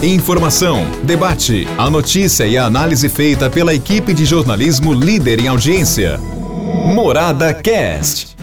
Informação, debate, a notícia e a análise feita pela equipe de jornalismo líder em audiência. Morada Cast.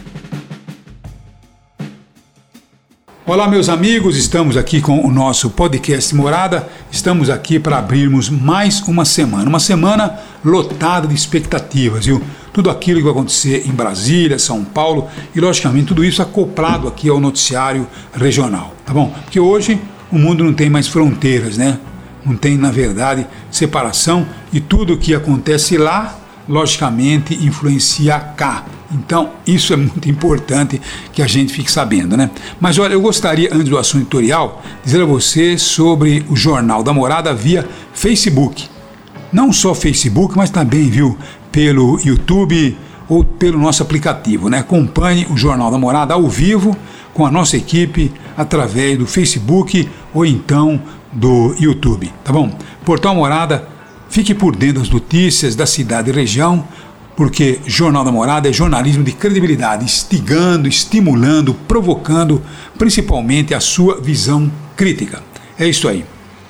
Olá, meus amigos, estamos aqui com o nosso podcast Morada. Estamos aqui para abrirmos mais uma semana lotada de expectativas, viu? Tudo aquilo que vai acontecer em Brasília, São Paulo e, logicamente, tudo isso acoplado aqui ao noticiário regional, tá bom? Porque hoje o mundo não tem mais fronteiras, né? Não tem, na verdade, separação e tudo o que acontece lá, logicamente, influencia cá. Então, isso é muito importante que a gente fique sabendo, né? Mas olha, eu gostaria, antes do assunto editorial, dizer a você sobre o Jornal da Morada via Facebook. Não só Facebook, mas também, viu, pelo YouTube ou pelo nosso aplicativo, né? Acompanhe o Jornal da Morada ao vivo com a nossa equipe através do Facebook ou então do YouTube, tá bom? Portal Morada, fique por dentro das notícias da cidade e região, porque Jornal da Morada é jornalismo de credibilidade, instigando, estimulando, provocando, principalmente a sua visão crítica. É isso aí.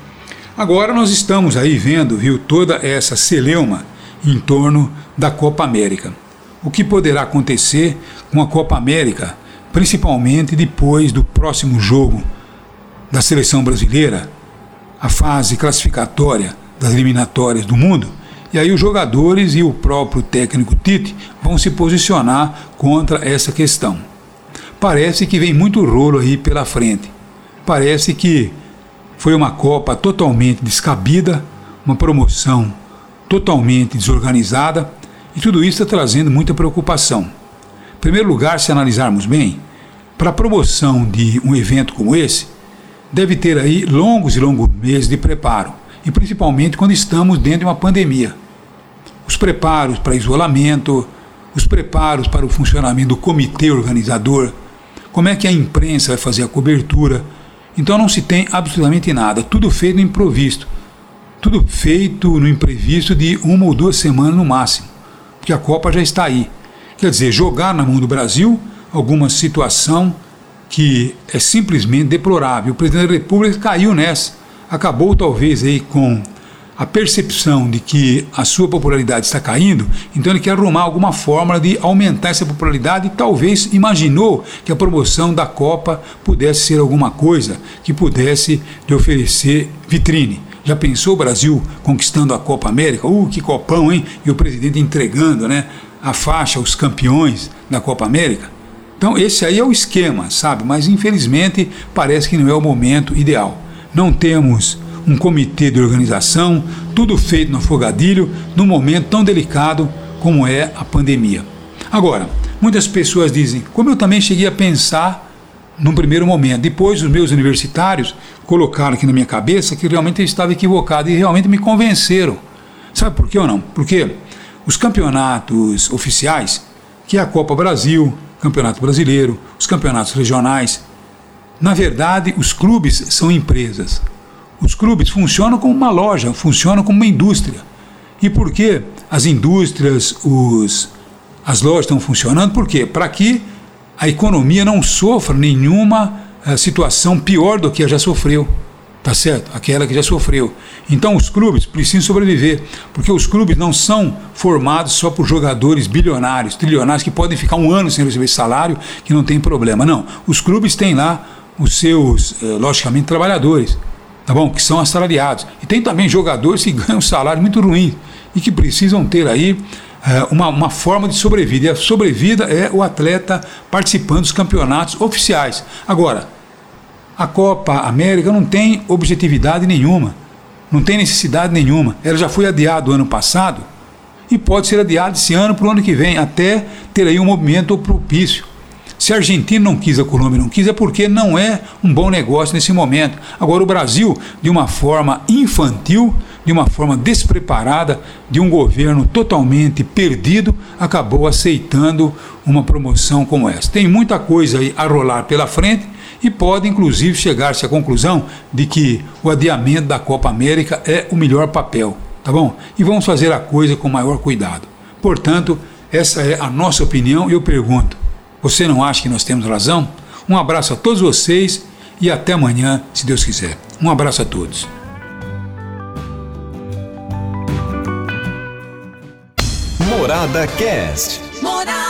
Agora nós estamos aí vendo, viu, toda essa celeuma em torno da Copa América. O que poderá acontecer com a Copa América, principalmente depois do próximo jogo da seleção brasileira, a fase classificatória das eliminatórias do mundo, e aí os jogadores e o próprio técnico Tite vão se posicionar contra essa questão. Parece que vem muito rolo aí pela frente. Parece que foi uma Copa totalmente descabida, uma promoção totalmente desorganizada, e tudo isso está trazendo muita preocupação. Em primeiro lugar, se analisarmos bem, para a promoção de um evento como esse, deve ter aí longos e longos meses de preparo, e principalmente quando estamos dentro de uma pandemia. Os preparos para isolamento, os preparos para o funcionamento do comitê organizador, como é que a imprensa vai fazer a cobertura. Então não se tem absolutamente nada, tudo feito no improviso, tudo feito no imprevisto de 1 ou 2 semanas no máximo, porque a Copa já está aí. Quer dizer, jogar na mão do Brasil alguma situação que é simplesmente deplorável. O presidente da República caiu nessa, acabou talvez aí com a percepção de que a sua popularidade está caindo, então ele quer arrumar alguma forma de aumentar essa popularidade e talvez imaginou que a promoção da Copa pudesse ser alguma coisa que pudesse lhe oferecer vitrine. Já pensou o Brasil conquistando a Copa América? Que copão, hein? E o presidente entregando, né, a faixa aos campeões da Copa América? Então esse aí é o esquema, sabe? Mas infelizmente parece que não é o momento ideal. Não temos um comitê de organização, tudo feito no afogadilho, num momento tão delicado como é a pandemia. Agora, muitas pessoas dizem, como eu também cheguei a pensar num primeiro momento, depois os meus universitários colocaram aqui na minha cabeça que realmente eu estava equivocado e realmente me convenceram. Sabe por quê ou não? Porque os campeonatos oficiais, que é a Copa Brasil, Campeonato Brasileiro, os campeonatos regionais, na verdade os clubes são empresas. Os clubes funcionam como uma loja, funcionam como uma indústria. E por que as indústrias, as lojas estão funcionando? Por quê? Para que a economia não sofra nenhuma situação pior do que já sofreu. Tá certo? Aquela que já sofreu. Então os clubes precisam sobreviver, porque os clubes não são formados só por jogadores bilionários, trilionários que podem ficar 1 ano sem receber salário, que não tem problema. Não, os clubes têm lá os seus, logicamente, trabalhadores, tá bom? Que são assalariados. E tem também jogadores que ganham salário muito ruim e que precisam ter aí uma forma de sobrevida. E a sobrevida é o atleta participando dos campeonatos oficiais. Agora, a Copa América não tem objetividade nenhuma, não tem necessidade nenhuma. Ela já foi adiada ano passado e pode ser adiada esse ano para o ano que vem, até ter aí um movimento propício. Se a Argentina não quis, a Colômbia não quis, é porque não é um bom negócio nesse momento. Agora o Brasil, de uma forma infantil, de uma forma despreparada, de um governo totalmente perdido, acabou aceitando uma promoção como essa. Tem muita coisa aí a rolar pela frente, e pode inclusive chegar-se à conclusão de que o adiamento da Copa América é o melhor papel, tá bom? E vamos fazer a coisa com maior cuidado. Portanto, essa é a nossa opinião e eu pergunto, você não acha que nós temos razão? Um abraço a todos vocês e até amanhã, se Deus quiser. Um abraço a todos. Morada Cast. Morada.